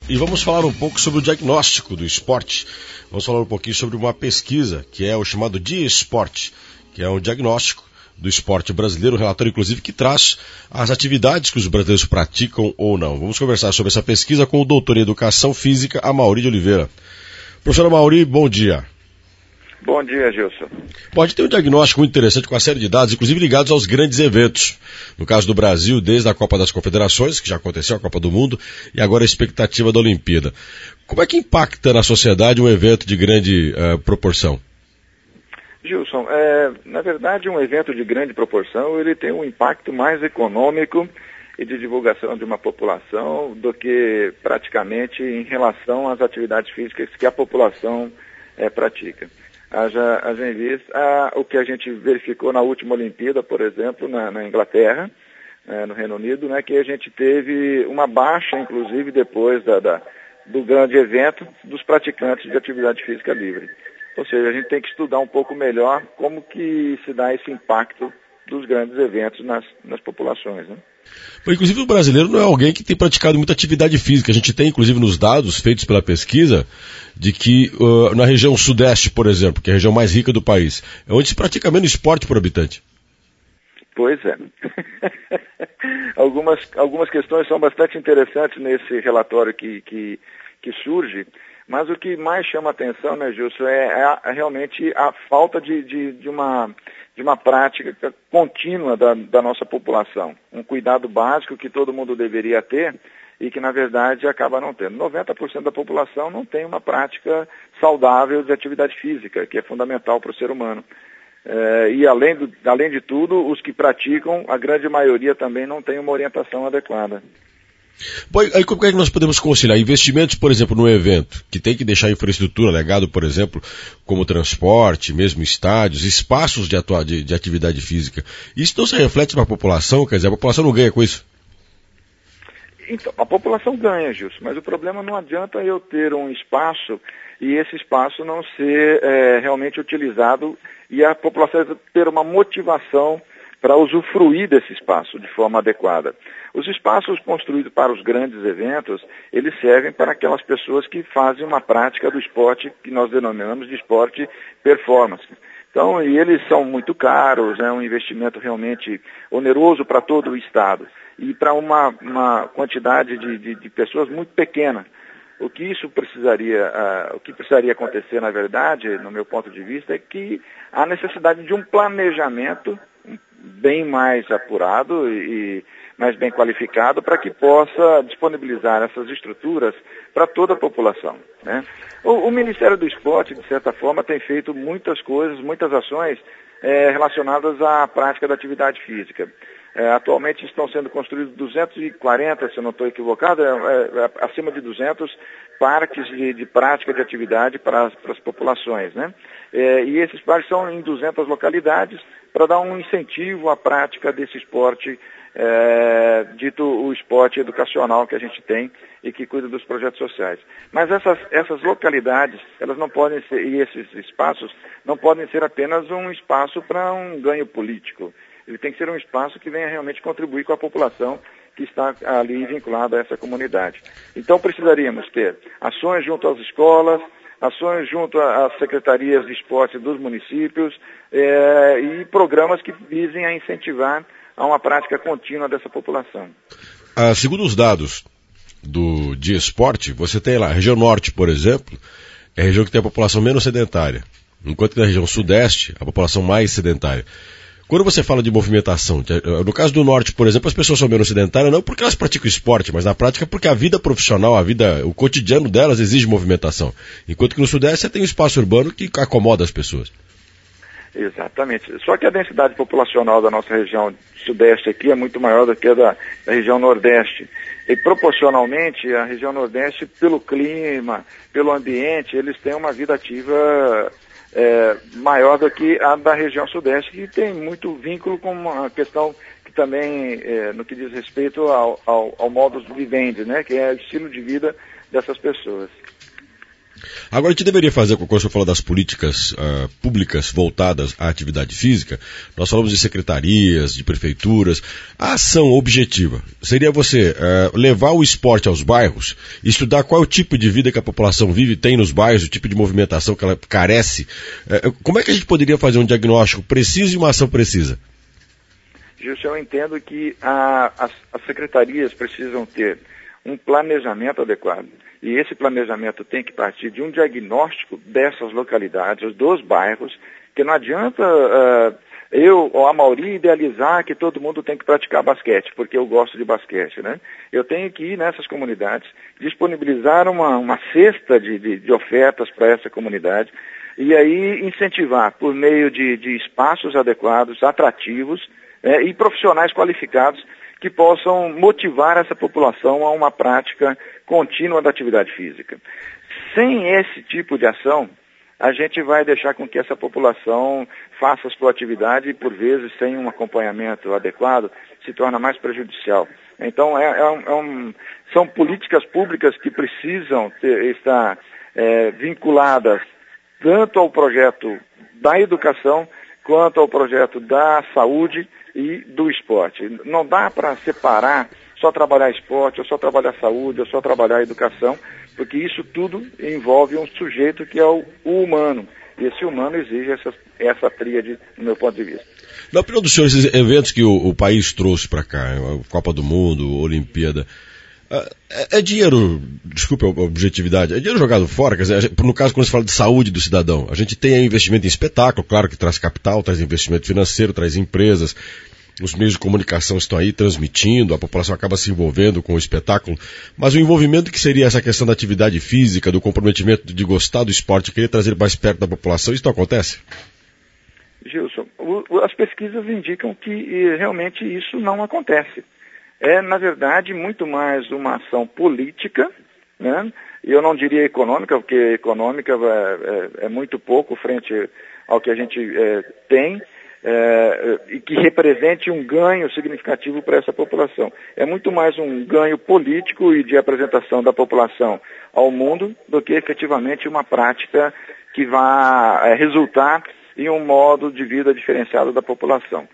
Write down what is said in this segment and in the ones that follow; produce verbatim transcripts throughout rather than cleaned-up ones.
E vamos falar um pouco sobre o diagnóstico do esporte. Vamos falar um pouquinho sobre uma pesquisa que é o chamado DIESPORT, que é um diagnóstico do esporte brasileiro, um relatório inclusive que traz as atividades que os brasileiros praticam ou não. Vamos conversar sobre essa pesquisa com o doutor em Educação Física, Amaury de Oliveira. Professor Amaury, bom dia. Bom dia, Gilson. Pode ter um diagnóstico muito interessante com uma série de dados, inclusive ligados aos grandes eventos. No caso do Brasil, desde a Copa das Confederações, que já aconteceu, a Copa do Mundo, e agora a expectativa da Olimpíada. Como é que impacta na sociedade um evento de grande uh, proporção? Gilson, é, na verdade, um evento de grande proporção, ele tem um impacto mais econômico e de divulgação de uma população do que praticamente em relação às atividades físicas que a população é, pratica. Haja, haja em vista ah, o que a gente verificou na última Olimpíada, por exemplo, na, na Inglaterra, eh, no Reino Unido, né, que a gente teve uma baixa, inclusive, depois da, da, do grande evento, dos praticantes de atividade física livre. Ou seja, a gente tem que estudar um pouco melhor como que se dá esse impacto dos grandes eventos nas, nas populações, né? Inclusive o brasileiro não é alguém que tem praticado muita atividade física. A gente tem, inclusive, nos dados feitos pela pesquisa, de que uh, na região sudeste, por exemplo, que é a região mais rica do país, é onde se pratica menos esporte por habitante. Pois é. algumas, algumas questões são bastante interessantes nesse relatório que, que, que surge, mas o que mais chama a atenção, né, Gilson, é, é, é realmente a falta de, de, de uma... de uma prática contínua da, da nossa população. Um cuidado básico que todo mundo deveria ter e que, na verdade, acaba não tendo. noventa por cento da população não tem uma prática saudável de atividade física, que é fundamental para o ser humano. É, e, além, do, além de tudo, os que praticam, a grande maioria também não tem uma orientação adequada. Bom, aí como é que nós podemos conciliar investimentos, por exemplo, no evento, que tem que deixar a infraestrutura legado, por exemplo, como transporte, mesmo estádios, espaços de, atua- de, de atividade física. Isso não se reflete na população? Quer dizer, a população não ganha com isso? Então, a população ganha, Gilson, mas o problema não adianta eu ter um espaço e esse espaço não ser é, realmente utilizado e a população ter uma motivação para usufruir desse espaço de forma adequada. Os espaços construídos para os grandes eventos, eles servem para aquelas pessoas que fazem uma prática do esporte que nós denominamos de esporte performance. Então, e eles são muito caros, é um investimento realmente oneroso para todo o Estado e para uma, uma quantidade de, de, de pessoas muito pequena. O que isso precisaria, uh, o que precisaria acontecer, na verdade, no meu ponto de vista, é que há necessidade de um planejamento bem mais apurado e mais bem qualificado para que possa disponibilizar essas estruturas para toda a população, né? O, o Ministério do Esporte, de certa forma, tem feito muitas coisas, muitas ações é, relacionadas à prática da atividade física. É, atualmente estão sendo construídos duzentos e quarenta, se eu não estou equivocado, é, é, acima de duzentos parques de, de prática de atividade para as, para as populações, né? É, e esses parques são em duzentas localidades para dar um incentivo à prática desse esporte, é, dito o esporte educacional que a gente tem e que cuida dos projetos sociais. Mas essas, essas localidades, elas não podem ser, e esses espaços, não podem ser apenas um espaço para um ganho político. Ele tem que ser um espaço que venha realmente contribuir com a população que está ali vinculada a essa comunidade. Então precisaríamos ter ações junto às escolas, ações junto às secretarias de esporte dos municípios eh, e programas que visem a incentivar a uma prática contínua dessa população. Ah, segundo os dados do DIESPORT, você tem lá a região norte, por exemplo, é a região que tem a população menos sedentária, enquanto que na região sudeste, a população mais sedentária. Quando você fala de movimentação, no caso do norte, por exemplo, as pessoas são menos sedentárias não porque elas praticam esporte, mas na prática porque a vida profissional, a vida, o cotidiano delas exige movimentação. Enquanto que no sudeste você tem um espaço urbano que acomoda as pessoas. Exatamente. Só que a densidade populacional da nossa região sudeste aqui é muito maior do que a da, da região nordeste. E proporcionalmente, a região nordeste, pelo clima, pelo ambiente, eles têm uma vida ativa É, maior do que a da região sudeste, que tem muito vínculo com uma questão que também, é, no que diz respeito ao, ao, ao modus vivendi, né, que é o estilo de vida dessas pessoas. Agora, a gente deveria fazer, quando você falou das políticas uh, públicas voltadas à atividade física, nós falamos de secretarias, de prefeituras. A ação objetiva seria você uh, levar o esporte aos bairros, estudar qual é o tipo de vida que a população vive, tem nos bairros, o tipo de movimentação que ela carece. Uh, como é que a gente poderia fazer um diagnóstico preciso e uma ação precisa? Gilson, eu entendo que a, as, as secretarias precisam ter um planejamento adequado. E esse planejamento tem que partir de um diagnóstico dessas localidades, dos bairros, que não adianta uh, eu ou a Mauri idealizar que todo mundo tem que praticar basquete, porque eu gosto de basquete, né? Eu tenho que ir nessas comunidades, disponibilizar uma, uma cesta de, de, de ofertas para essa comunidade, e aí incentivar por meio de, de espaços adequados, atrativos, é, e profissionais qualificados que possam motivar essa população a uma prática contínua da atividade física. Sem esse tipo de ação, a gente vai deixar com que essa população faça a sua atividade e, por vezes, sem um acompanhamento adequado, se torna mais prejudicial. Então, é, é um, é um, são políticas públicas que precisam ter, estar é, vinculadas tanto ao projeto da educação quanto ao projeto da saúde e do esporte. Não dá para separar só trabalhar esporte, ou só trabalhar saúde, ou só trabalhar educação, porque isso tudo envolve um sujeito que é o, o humano. E esse humano exige essa, essa tríade, no meu ponto de vista. Na opinião do senhor, esses eventos que o, o país trouxe para cá, a Copa do Mundo, Olimpíada, é, é dinheiro, desculpe a objetividade, é dinheiro jogado fora? Quer dizer, no caso, quando se fala de saúde do cidadão, a gente tem investimento em espetáculo, claro que traz capital, traz investimento financeiro, traz empresas, os meios de comunicação estão aí transmitindo, a população acaba se envolvendo com o espetáculo, mas o envolvimento que seria essa questão da atividade física, do comprometimento de gostar do esporte, querer trazer mais perto da população, isso não acontece? Gilson, o, as pesquisas indicam que e, realmente isso não acontece. É, na verdade, muito mais uma ação política, né? E eu não diria econômica, porque econômica é, é, é muito pouco frente ao que a gente é, tem, é, e que represente um ganho significativo para essa população. É muito mais um ganho político e de apresentação da população ao mundo do que efetivamente uma prática que vá é, resultar em um modo de vida diferenciado da população.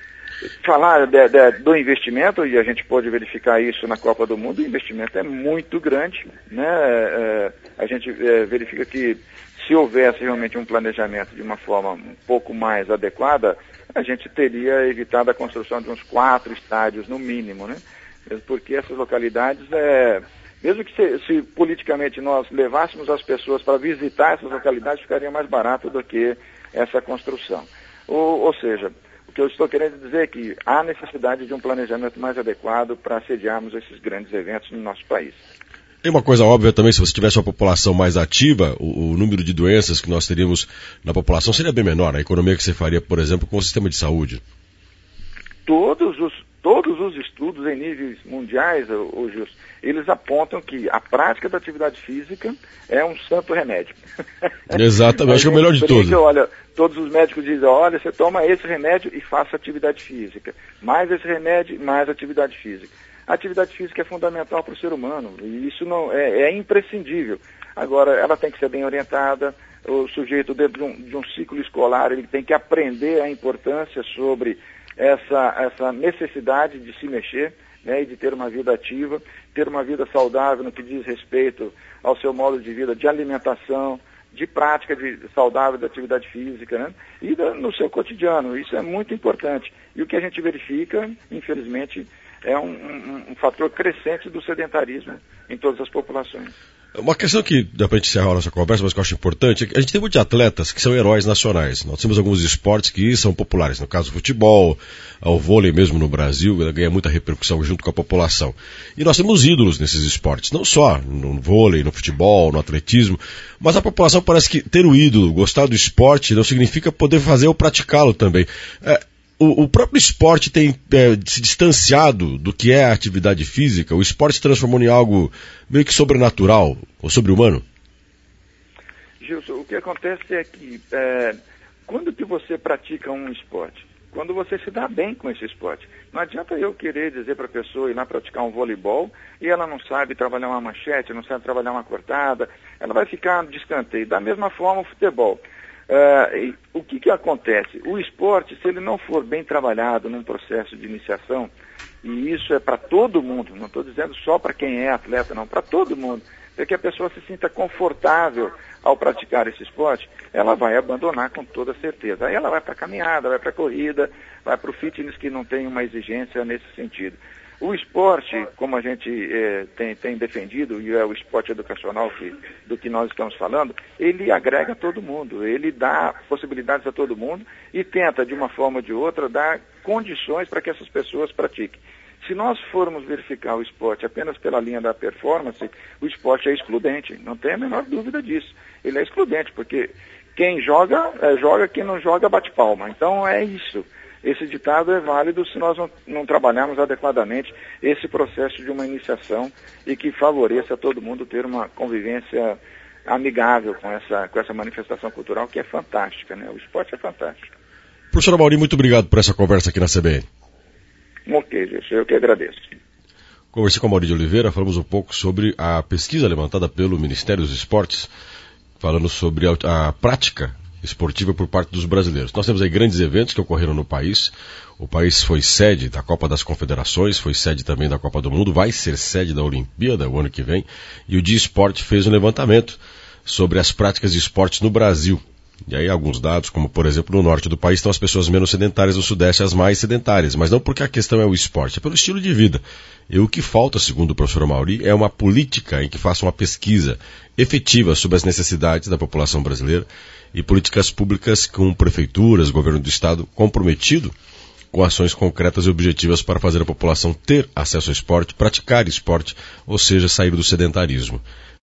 Falar de, de, do investimento, e a gente pode verificar isso na Copa do Mundo, o investimento é muito grande, né? É, a gente é, verifica que se houvesse realmente um planejamento de uma forma um pouco mais adequada, a gente teria evitado a construção de uns quatro estádios no mínimo, né? Porque essas localidades, é, mesmo que se, se politicamente nós levássemos as pessoas para visitar essas localidades, ficaria mais barato do que essa construção. Ou, ou seja, o que eu estou querendo dizer é que há necessidade de um planejamento mais adequado para sediarmos esses grandes eventos no nosso país. Tem uma coisa óbvia também, se você tivesse uma população mais ativa, o, o número de doenças que nós teríamos na população seria bem menor. A economia que você faria, por exemplo, com o sistema de saúde. Todos os, todos os estudos em níveis mundiais, ô, Gilson, eles apontam que a prática da atividade física é um santo remédio. Exatamente, acho que é o melhor de todos. Olha, todos os médicos dizem, olha, você toma esse remédio e faça atividade física. Mais esse remédio, mais atividade física. A atividade física é fundamental para o ser humano, e isso não é, é imprescindível. Agora, ela tem que ser bem orientada, o sujeito dentro de um, de um ciclo escolar, ele tem que aprender a importância sobre essa, essa necessidade de se mexer, né, e de ter uma vida ativa, ter uma vida saudável no que diz respeito ao seu modo de vida, de alimentação, de prática de, saudável da atividade física, né, e da, no seu cotidiano. Isso é muito importante. E o que a gente verifica, infelizmente, é um, um, um fator crescente do sedentarismo em todas as populações. Uma questão que dá para a gente encerrar a nossa conversa, mas que eu acho importante, é que a gente tem muitos atletas que são heróis nacionais. Nós temos alguns esportes que são populares, no caso o futebol, o vôlei mesmo no Brasil, ganha muita repercussão junto com a população. E nós temos ídolos nesses esportes, não só no vôlei, no futebol, no atletismo, mas a população parece que ter o ídolo, gostar do esporte, não significa poder fazer ou praticá-lo também. É, O, o próprio esporte tem é, se distanciado do que é a atividade física? O esporte se transformou em algo meio que sobrenatural ou sobre-humano? Gilson, o que acontece é que é, quando que você pratica um esporte? quando você se dá bem com esse esporte. Não adianta eu querer dizer para a pessoa ir lá praticar um voleibol e ela não sabe trabalhar uma manchete, não sabe trabalhar uma cortada, ela vai ficar de escanteio. Da mesma forma o futebol. Uh, e o que, que acontece? O esporte, se ele não for bem trabalhado num processo de iniciação, e isso é para todo mundo, não estou dizendo só para quem é atleta, não, para todo mundo, para que a pessoa se sinta confortável ao praticar esse esporte, ela vai abandonar com toda certeza. Aí ela vai para a caminhada, vai para a corrida, vai para o fitness que não tem uma exigência nesse sentido. O esporte, como a gente eh, tem, tem defendido, e é o esporte educacional que, do que nós estamos falando, ele agrega todo mundo, ele dá possibilidades a todo mundo e tenta, de uma forma ou de outra, dar condições para que essas pessoas pratiquem. Se nós formos verificar o esporte apenas pela linha da performance, o esporte é excludente, não tem a menor dúvida disso. Ele é excludente, porque quem joga, é, joga, quem não joga bate palma. Então é isso. Esse ditado é válido se nós não, não trabalharmos adequadamente esse processo de uma iniciação e que favoreça a todo mundo ter uma convivência amigável com essa, com essa manifestação cultural que é fantástica, né? O esporte é fantástico. Professor Amaury, muito obrigado por essa conversa aqui na C B N. Ok, gente, eu que agradeço. Conversei com a Amaury de Oliveira, falamos um pouco sobre a pesquisa levantada pelo Ministério dos Esportes, falando sobre a, a prática esportiva por parte dos brasileiros. Nós temos aí grandes eventos que ocorreram no país. O país foi sede da Copa das Confederações, foi sede também da Copa do Mundo, vai ser sede da Olimpíada o ano que vem. E o Dia Esporte fez um levantamento sobre as práticas de esportes no Brasil. E aí alguns dados, como por exemplo no norte do país estão as pessoas menos sedentárias, no sudeste as mais sedentárias, mas não porque a questão é o esporte, é pelo estilo de vida. E o que falta, segundo o professor Amaury, é uma política em que faça uma pesquisa efetiva sobre as necessidades da população brasileira e políticas públicas com prefeituras, governo do estado comprometido com ações concretas e objetivas para fazer a população ter acesso ao esporte, praticar esporte, ou seja, sair do sedentarismo.